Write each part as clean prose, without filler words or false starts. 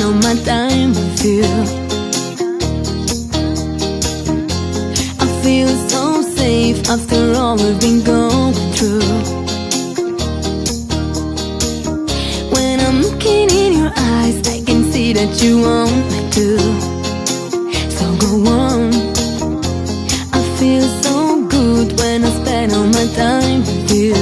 all my time with you. I feel so safe after all we've been going through. When I'm looking in your eyes, I can see that you want me to. So go on. I feel so good when I spend all my time with you.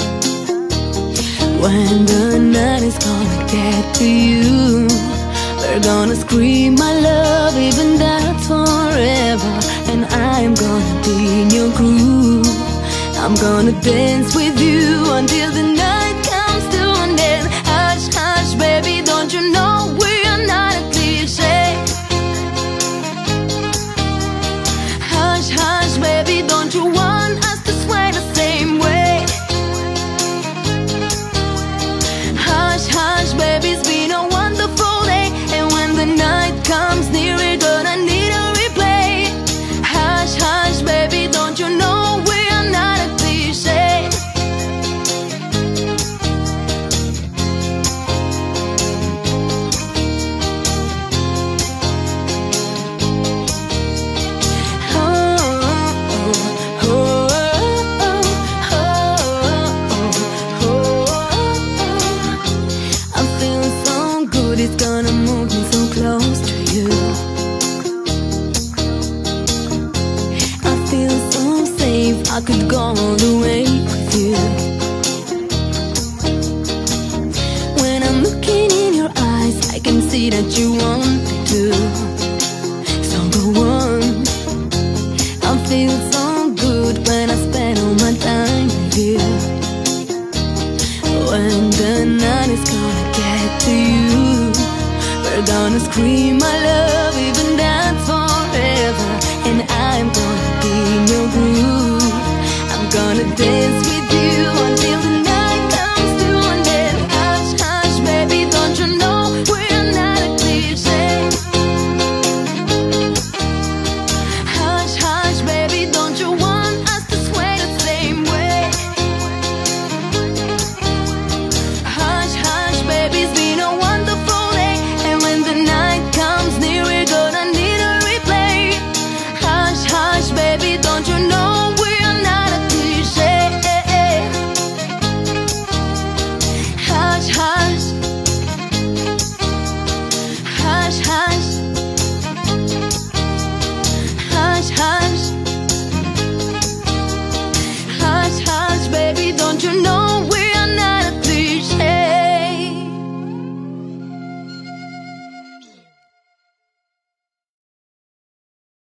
When the night is gonna get to you, we're gonna scream my love, even that's forever. And I'm gonna be in your groove. I'm gonna dance with you until the night comes to an end. Hush, hush, baby, don't you know we are not a cliche? Hush, hush, baby, don't you want us to sway the same way? Hush, hush, baby, it's been a wonderful day. And when the night comes near, we're gonna need a replay. Hush, hush, baby, don't you know we are not a cliche? It's gonna move me so close to you. I feel so safe, I could go all the way with you. When I'm looking in your eyes, I can see that you want me to. So go on. I feel so good when I spend all my time with you. When the night is gonna get to you, we're gonna scream my love, even